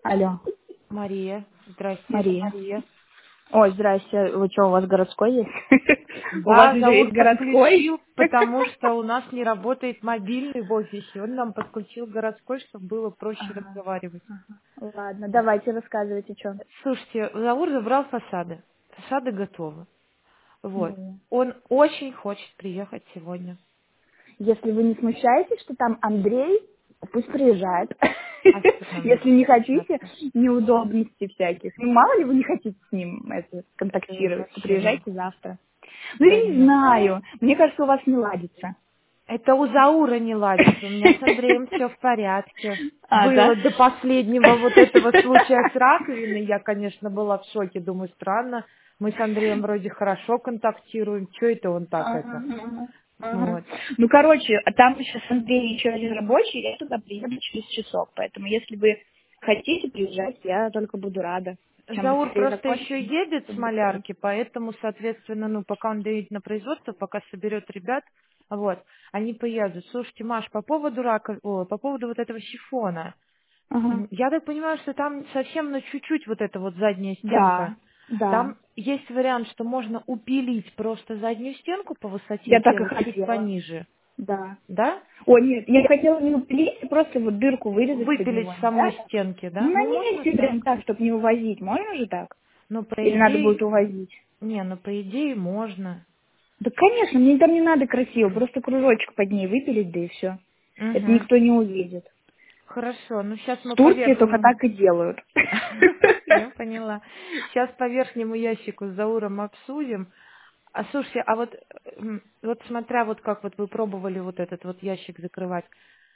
Алло, Мария. Здрасте, это Мария. Мария. Ой, здрасте. Вы что, у вас городской есть? У вас Да, еще Заур есть городской? подключил, потому что у нас не работает мобильный в офисе. Он нам подключил городской, чтобы было проще Ага, разговаривать. ага. Ладно, давайте рассказывайте, что. Слушайте, Заур забрал фасады. Фасады готовы. Вот. Ну, Он очень хочет приехать сегодня. если вы не смущаетесь, что там Андрей, пусть приезжает. А что нам Если не хотите смущаться? неудобностей всяких. Ну, мало ли вы не хотите с ним Это контактировать, то зачем? приезжайте завтра. Ну, Да я не нет. знаю. Мне кажется, у вас не ладится. Это у Заура не ладится. У меня с Андреем все в порядке. А, Было да? до последнего вот этого случая с раковиной. Я, конечно, была в шоке. Думаю, странно. Мы с Андреем вроде хорошо контактируем. Что это он так Ага, это? ага, ага. Вот. Ну, короче, а там сейчас Андрей еще один рабочий, я туда приеду через часок. Поэтому, если вы хотите приезжать, я только буду рада. Чем Заур быстрее просто еще закончим, едет с тем быстрее. малярки, поэтому, соответственно, ну, пока он доедет на производство, пока соберет ребят, вот, они поедут. Слушайте, Маш, по поводу по поводу вот этого сифона. Ага. Я так понимаю, что там совсем на чуть-чуть вот эта вот задняя стенка. Да, да. Там есть вариант, что можно упилить просто заднюю стенку по высоте Я и так и сделать чуть хотела. пониже. Да. Да? О, нет, я хотела не упилить, а просто вот дырку вырезать под Выпилить него. с самой Нельзя так? стенки, Ну, да? на Ну, можно месте прям так. так, чтобы не увозить. Можно же так? Ну, по Или надо идее, будет увозить? не, ну, по идее можно. Да, конечно, мне там не надо красиво, просто кружочек под ней выпилить, да и все. Это Угу. никто не увидит. Хорошо, ну сейчас В мы по Турции только верхнему... так и делают. Я поняла. Сейчас по верхнему ящику с Зауром обсудим. А слушайте, а вот, вот смотря вот как вот вы пробовали вот этот вот ящик закрывать,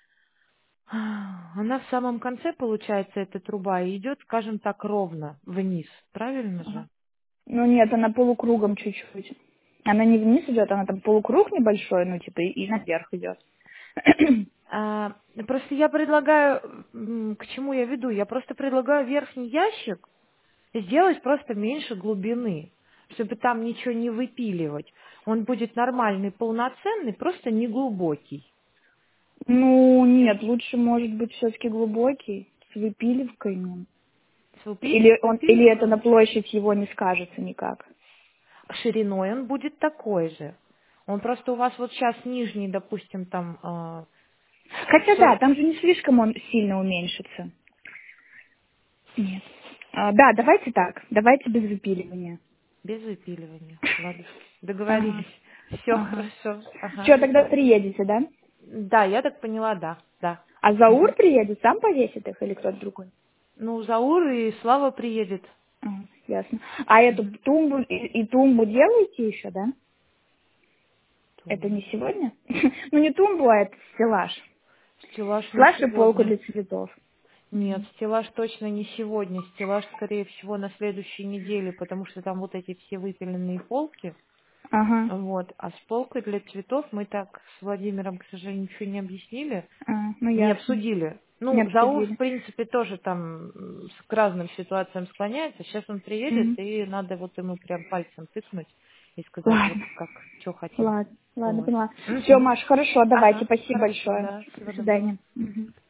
она в самом конце, получается, эта труба и идет, скажем так, ровно вниз. Правильно Ага. же? Ну нет, она полукругом чуть-чуть. Она не вниз идет, она там полукруг небольшой, ну типа и наверх идет. Просто я предлагаю, к чему я веду? Я просто предлагаю верхний ящик сделать просто меньше глубины, чтобы там ничего не выпиливать. Он будет нормальный, полноценный, просто не глубокий. Ну нет, лучше может быть все-таки глубокий, с выпиливкой. Ну. Или это на Выпиливаем. площадь его не скажется никак. Шириной он будет такой же. Он просто у вас вот сейчас нижний, допустим, там Хотя да, 40 там же не слишком он сильно уменьшится. Нет. Да, давайте так. Давайте без выпиливания. без выпиливания. Ладно, Ага. договорились. Все Ага. хорошо. Ага. Все, тогда приедете, да? Да, я так поняла, да, да. А Заур Мгм. приедет, сам повесит их или кто-то другой? Ну, Заур и Слава приедет. Ага, ясно. А эту тумбу и тумбу делаете еще, да? Это не Тумбу. сегодня? Ну, не тумбу, а это стеллаж. Стеллаж не Стеллаж и полку сегодня. для цветов. Нет, Мгм. стеллаж точно не сегодня. Стеллаж, скорее всего, на следующей неделе, потому что там вот эти все выпиленные полки. Ага. Вот. А с полкой для цветов мы так с Владимиром, к сожалению, ничего не объяснили, Ну, не ясно. обсудили. Не Ну, Заур, в обсудили. принципе, тоже там к разным ситуациям склоняется. Сейчас он приедет, Мгм. и надо вот ему прям пальцем тыкнуть и сказать, вот Ладно. как, что хотим. Ладно, Вот. поняла. Все, Мгм. Маш, хорошо, давайте. Ага, Спасибо хорошо, большое. да. До Всего доброго. свидания. Мгм.